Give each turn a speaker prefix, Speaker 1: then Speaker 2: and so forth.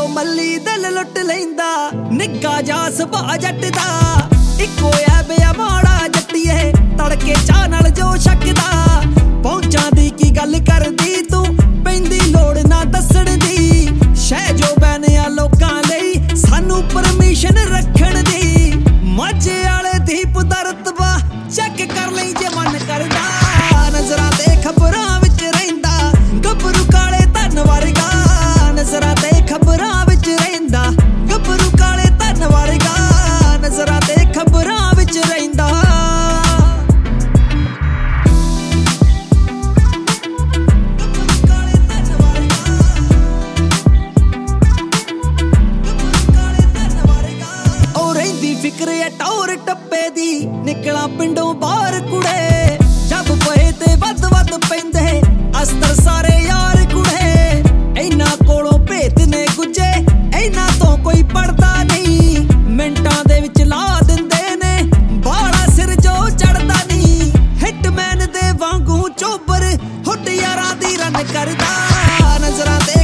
Speaker 1: ਮੱਲੀ ਦਿਲ ਲੁੱਟ ਲੈਂਦਾ ਨਿੱਘਾ ਜਾ ਸੁਭਾ ਜੱਟ ਦਾ ਇੱਕੋ ਐ ਬਿਆ ਮਾੜਾ ਜੱਟੀਏ ਤੜਕੇ ਚਾਹ ਨਾਲ ਜੋ ਛਕਦਾ ਪਹੁੰਚਾਂ ਦੀ ਕੀ ਗੱਲ ਕਰਦੀ ਤੂੰ ਪੈਂਦੀ ਲੋੜ ਨਾ ਦੱਸਣ ਦੀ ਸ਼ਹਿ ਜੋ ਬੈਨਿਆ ਲੋਕਾਂ ਲਈ ਸਾਨੂੰ ਪਰਮਿਸ਼ਨ ਰੱਖਣ ਦੀ ਮਾਝੇ ਵਾਲੇ ਦੀਪ ਦਾ ਰਤਬਾ ਚੈੱਕ ਕਰ ਲਈ ਜੇ ਮਨ ਕਰਦਾ ਨਜ਼ਰਾਂ ਤੇ ਖਬਰਾਂ ਵਿੱਚ ਰਹਿੰਦਾ ਗੱਭਰੂ ਕਾਲੇ ਧਨ ਵਰਗਾ ਨਜ਼ਰਾਂ ਤੇ ਖਬਰਾਂ ਵਿੱਚ ਰਹਿੰਦਾ ਗੱਭਰੂ ਕਾਲੇ ਧਨ ਵਰਗਾ ਨਜ਼ਰਾਂ ਤੇ ਖਬਰਾਂ ਵਿੱਚ ਰਹਿੰਦਾ ਫਿਕਰ ਐ ਟੌਰ ਟੱਪੇ ਦੀ ਨਿਕਲਾਂ ਪਿੰਡੋਂ ਬਾਹਰ ਕੁੜੇ ਜੱਬ ਪਏ ਤੇ ਵੱਧ ਪੈਂਦੇ ਅਸਤਰ ਸਾਰੇ ਯਾਰ ਕੁੜੇ ਇਹਨਾਂ ਕੋਲੋਂ ਭੇਤ ਨੇ ਗੁੱਜੇ ਇਹਨਾਂ ਤੋਂ ਕੋਈ ਪੜਦਾ ਨਹੀਂ ਮਿੰਟਾਂ ਦੇ ਵਿੱਚ ਲਾ ਦਿੰਦੇ ਨੇ ਬਾਲਾ ਸਿਰ ਜੋ ਚੜਦਾ ਨਹੀਂ ਹਿਟਮੈਨ ਦੇ ਵਾਂਗੂ ਚੋਬਰ ਹੁੱਡ ਯਾਰਾਂ ਦੀ ਰਨ ਕਰਦਾ ਨਜ਼ਰਾਂ ਤੇ